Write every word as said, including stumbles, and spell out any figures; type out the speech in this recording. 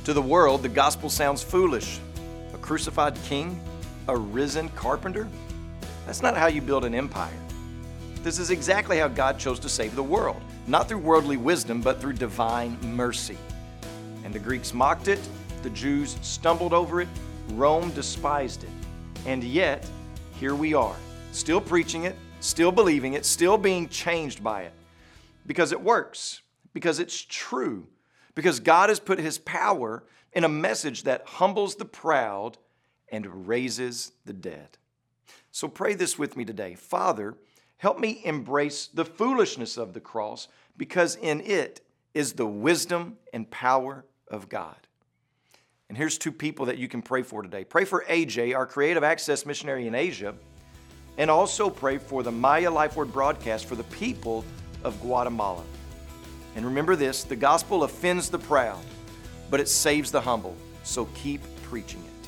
To the world, the gospel sounds foolish. A crucified king? A risen carpenter? That's not how you build an empire. This is exactly how God chose to save the world, not through worldly wisdom, but through divine mercy. And the Greeks mocked it, the Jews stumbled over it, Rome despised it. And yet, here we are, still preaching it, still believing it, still being changed by it. Because it works, because it's true, because God has put His power in a message that humbles the proud and raises the dead. So pray this with me today. Father, help me embrace the foolishness of the cross, because in it is the wisdom and power of God. And here's two people that you can pray for today. Pray for A J, our Creative Access missionary in Asia, and also pray for the Maya Life Word broadcast for the people of Guatemala. And remember this, the gospel offends the proud, but it saves the humble. So keep preaching it.